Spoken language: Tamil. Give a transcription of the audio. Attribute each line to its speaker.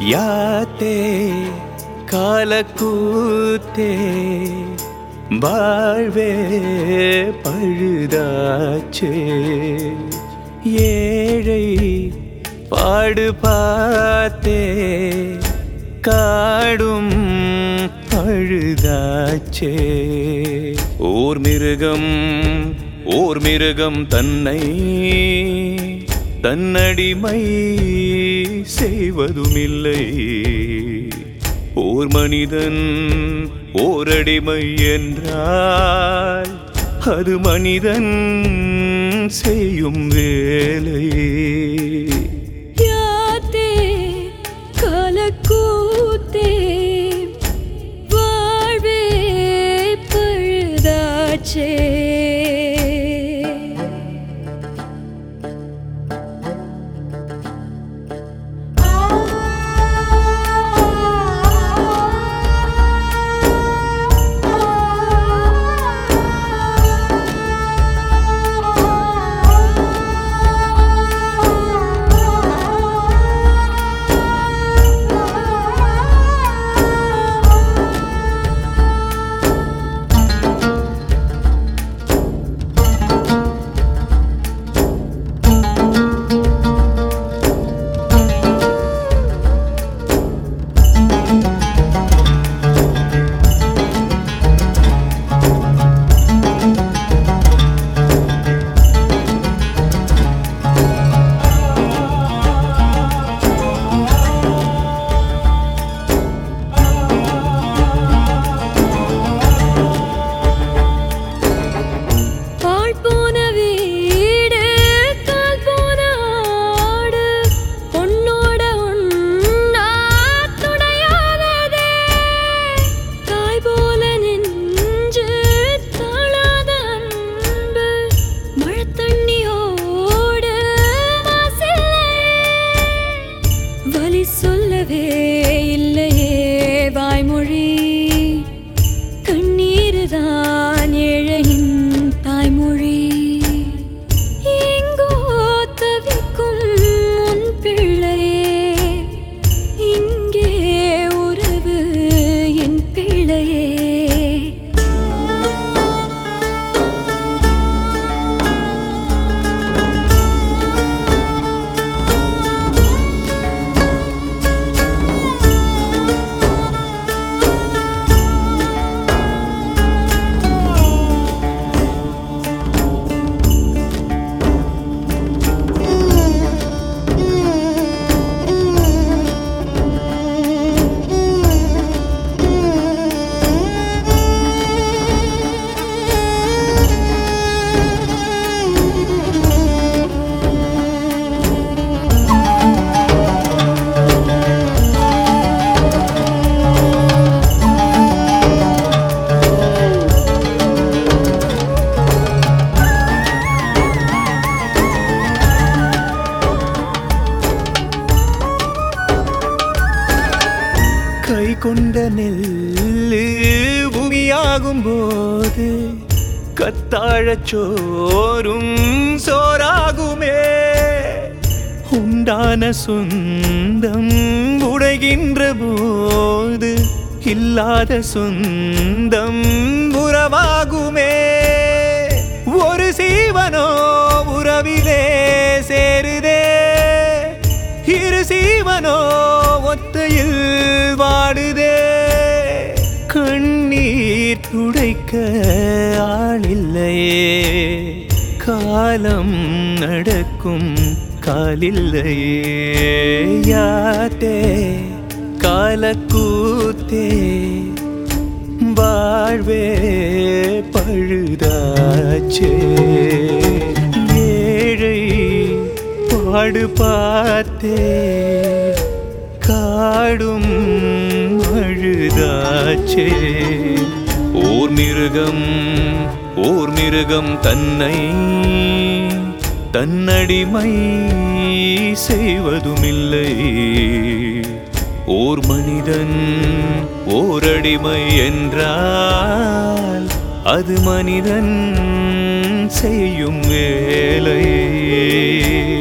Speaker 1: யாத்தே காலக்கூத்தே வாழ்வே பழுதாச்சே ஏழை பாடு பார்த்தே காடும் பழுதாச்சே ஓர் மிருகம் தன்னை தன்னடிமை செய்வதுமில்லை ஓர் மனிதன் ஓரடிமை என்றால் அது மனிதன் செய்யும் வேலை
Speaker 2: யாத்தே காலக்கூத்தே வாழ்வே பழுதாச்சே சொல்லவே இல்லையே வாய்மொழி கண்ணீர்தான் ஏழையின் தாய்மொழி எங்கோ தவிக்கும் உன் பிள்ளையே இங்கே உறவு என் பிள்ளையே
Speaker 1: கை கொண்ட நெல்லு பூமியாகும் போது கத்தாழச் சோறும் சோறாகுமே உண்டான சொந்தம் உடைகின்ற போது இல்லாத சொந்தம் உறவாகுமே ஒரு சீவனோ உறவிலே சேருதே இரு சீவனோ ஒத்தையில் வாடுதே கண்ணீர் துடைக்க ஆளில்லையே காலம் நடக்கும் காலில்லையே யாத்தே காலக்கூத்தே வாழ்வே பழுதாச்சே ஏழை பாடு பார்த்தே காடும் அழுதாச்சே ஓர் மிருகம் தன்னை தன்னடிமை செய்வதுமில்லை ஓர் மனிதன் ஓரடிமை என்றால் அது மனிதன் செய்யும் வேலை